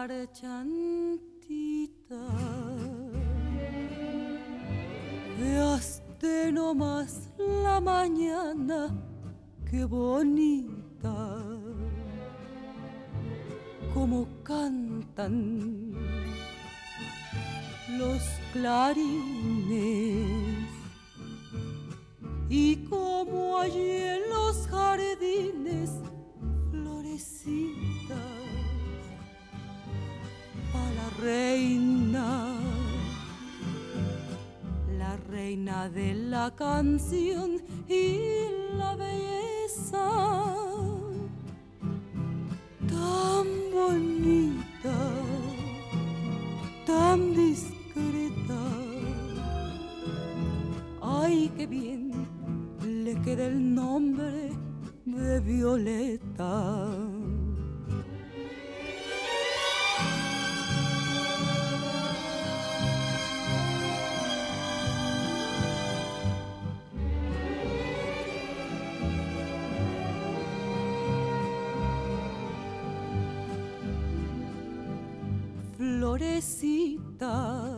marchantita, veaste nomás la mañana, qué bonita, como cantan los clarines y como allí en los jardines florecitas para la reina de la canción y la belleza tan bonita, tan discreta. Ay, qué bien le queda el nombre de Violeta. Florecitas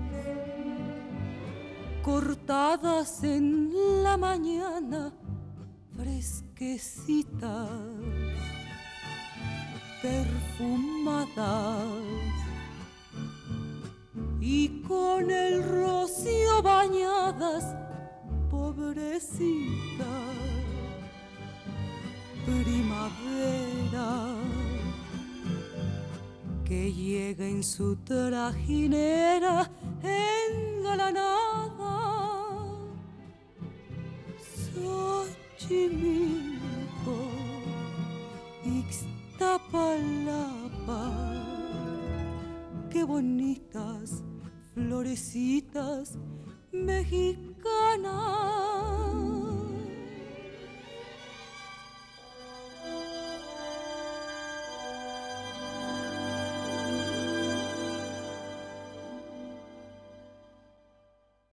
cortadas en la mañana, fresquecitas, perfumadas y con el rocío bañadas, pobrecitas, primavera que llega en su trajinera engalanada. Xochimilco, Ixtapalapa, qué bonitas florecitas mexicanas.